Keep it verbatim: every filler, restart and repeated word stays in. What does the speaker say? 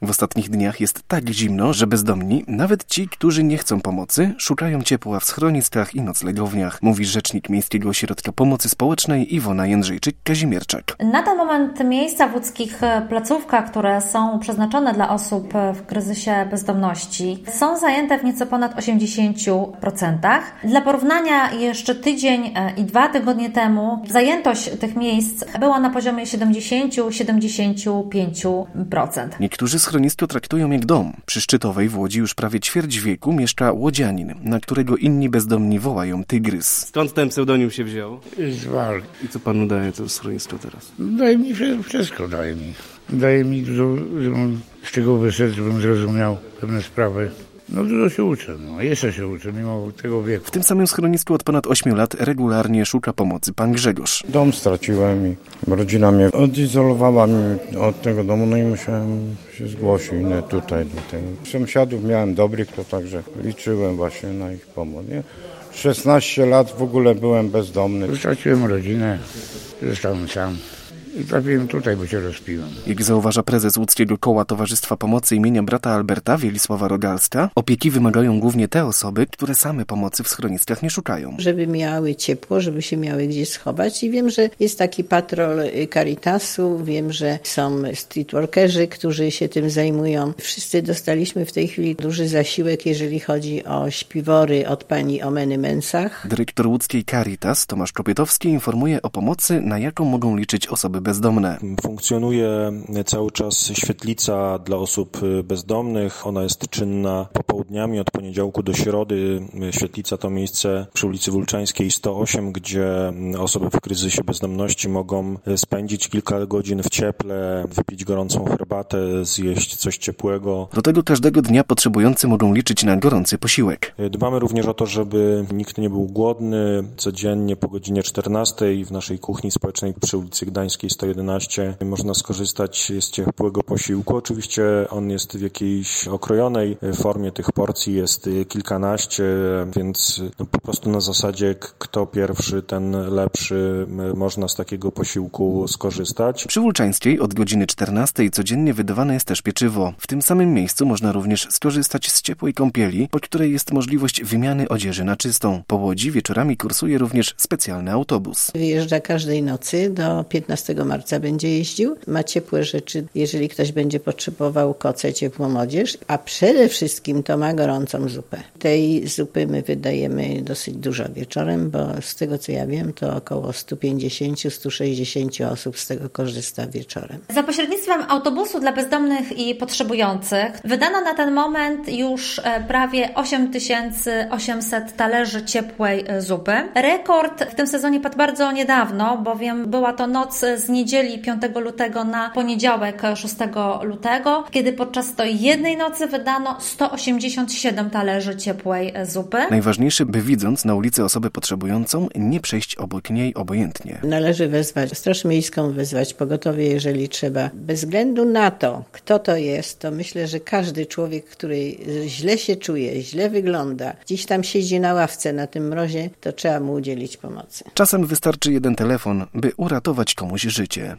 W ostatnich dniach jest tak zimno, że bezdomni, nawet ci, którzy nie chcą pomocy, szukają ciepła w schroniskach i noclegowniach, mówi rzecznik Miejskiego Ośrodka Pomocy Społecznej Iwona Jędrzejczyk-Kazimierczak. Na ten moment miejsca w łódzkich placówkach, które są przeznaczone dla osób w kryzysie bezdomności, są zajęte w nieco ponad osiemdziesięciu procentach. Dla porównania jeszcze tydzień i dwa tygodnie temu zajętość tych miejsc była na poziomie siedemdziesiąt do siedemdziesięciu pięciu procent. Niektórzy schronisko traktują jak dom. Przy Szczytowej w Łodzi już prawie ćwierć wieku mieszka łodzianin, na którego inni bezdomni wołają tygrys. Skąd ten pseudonim się wziął? Z walki. I co panu daje to schronisko teraz? Daje mi wszystko, daje mi. Daje mi dużo, żebym z tego wyszedł, żebym zrozumiał pewne sprawy. No dużo się uczę, no jeszcze się uczę, mimo tego wieku. W tym samym schronisku od ponad ośmiu lat regularnie szuka pomocy pan Grzegorz. Dom straciłem i rodzina mnie odizolowała mnie od tego domu, no i musiałem się zgłosić no, tutaj do tego. Sąsiadów miałem dobrych, to także liczyłem właśnie na ich pomoc. Nie? szesnaście lat w ogóle byłem bezdomny. Straciłem rodzinę, zostałem sam. I trafiłem tutaj, bo się rozpiłem. Jak zauważa prezes Łódzkiego Koła Towarzystwa Pomocy imienia brata Alberta Wielisława Rogalska, opieki wymagają głównie te osoby, które same pomocy w schroniskach nie szukają. Żeby miały ciepło, żeby się miały gdzieś schować i wiem, że jest taki patrol Caritasu, wiem, że są streetworkerzy, którzy się tym zajmują. Wszyscy dostaliśmy w tej chwili duży zasiłek, jeżeli chodzi o śpiwory od pani Omeny Mensach. Dyrektor łódzkiej Caritas Tomasz Kopietowski informuje o pomocy, na jaką mogą liczyć osoby bezdomne. Funkcjonuje cały czas świetlica dla osób bezdomnych. Ona jest czynna popołudniami od poniedziałku do środy. Świetlica to miejsce przy ulicy Wólczańskiej sto osiem, gdzie osoby w kryzysie bezdomności mogą spędzić kilka godzin w cieple, wypić gorącą herbatę, zjeść coś ciepłego. Do tego każdego dnia potrzebujący mogą liczyć na gorący posiłek. Dbamy również o to, żeby nikt nie był głodny. Codziennie po godzinie czternastej w naszej kuchni społecznej przy ulicy Gdańskiej sto jedenaście można skorzystać z ciepłego posiłku. Oczywiście on jest w jakiejś okrojonej formie, tych porcji jest kilkanaście, więc no po prostu na zasadzie kto pierwszy, ten lepszy, można z takiego posiłku skorzystać. Przy Wólczańskiej od godziny czternastej codziennie wydawane jest też pieczywo. W tym samym miejscu można również skorzystać z ciepłej kąpieli, po której jest możliwość wymiany odzieży na czystą. Po Łodzi wieczorami kursuje również specjalny autobus. Wyjeżdża każdej nocy do piętnastego marca będzie jeździł. Ma ciepłe rzeczy, jeżeli ktoś będzie potrzebował koce, ciepłą odzież, a przede wszystkim to ma gorącą zupę. Tej zupy my wydajemy dosyć dużo wieczorem, bo z tego co ja wiem, to około sto pięćdziesiąt do stu sześćdziesięciu osób z tego korzysta wieczorem. Za pośrednictwem autobusu dla bezdomnych i potrzebujących wydano na ten moment już prawie osiem tysięcy osiemset talerzy ciepłej zupy. Rekord w tym sezonie padł bardzo niedawno, bowiem była to noc z niedzieli piątego lutego na poniedziałek szóstego lutego, kiedy podczas tej jednej nocy wydano sto osiemdziesiąt siedem talerzy ciepłej zupy. Najważniejsze, by widząc na ulicy osobę potrzebującą, nie przejść obok niej obojętnie. Należy wezwać Straż Miejską, wezwać pogotowie, jeżeli trzeba. Bez względu na to, kto to jest, to myślę, że każdy człowiek, który źle się czuje, źle wygląda, gdzieś tam siedzi na ławce na tym mrozie, to trzeba mu udzielić pomocy. Czasem wystarczy jeden telefon, by uratować komuś życie.